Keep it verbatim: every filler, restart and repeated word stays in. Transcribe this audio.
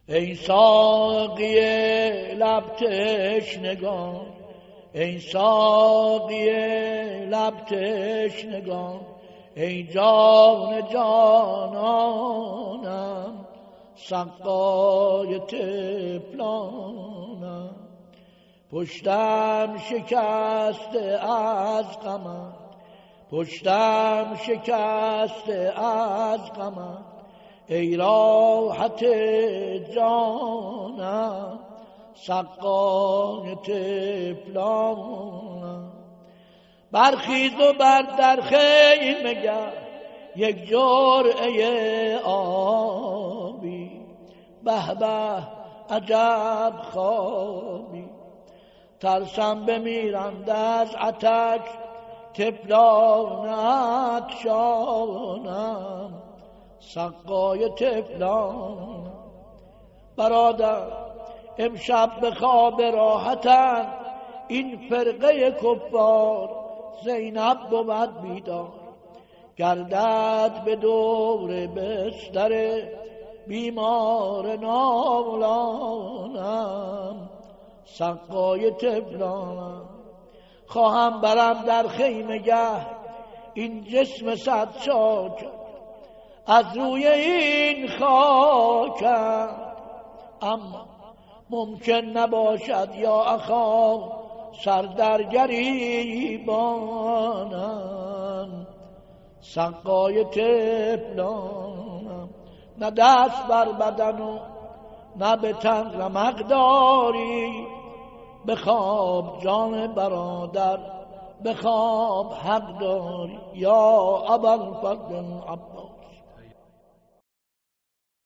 ای ساقی لب تشنگان، ای ساقی لب تشنگان، ای جان جانانم سقای طفلانم. پشتم شکسته از غمت، پشتم شکسته از غمت، ای راحت جانم سقای طفلانم. برخیز و بر در خیمه گرد یک جرعه آبی، به به عجب خوابی. ترسم بمیرند از عطش طفلانت شانم سقای طفلانم. برادر امشب به خواب راحتن این فرقه کفار، زینب بود بیدار. گردد به دور بستر بیمار نالانم سقای طفلانم. خواهم برم در خیمه گه این جسم صد چاک، از روی این خاکم اما ممکن نباشد یا اخا سر در گریبانم سقای طفلانم. نه دست بر بدن و نه به تن رمق داری، بخواب جان برادر بخواب حق داری. یا ابوالفضل عباس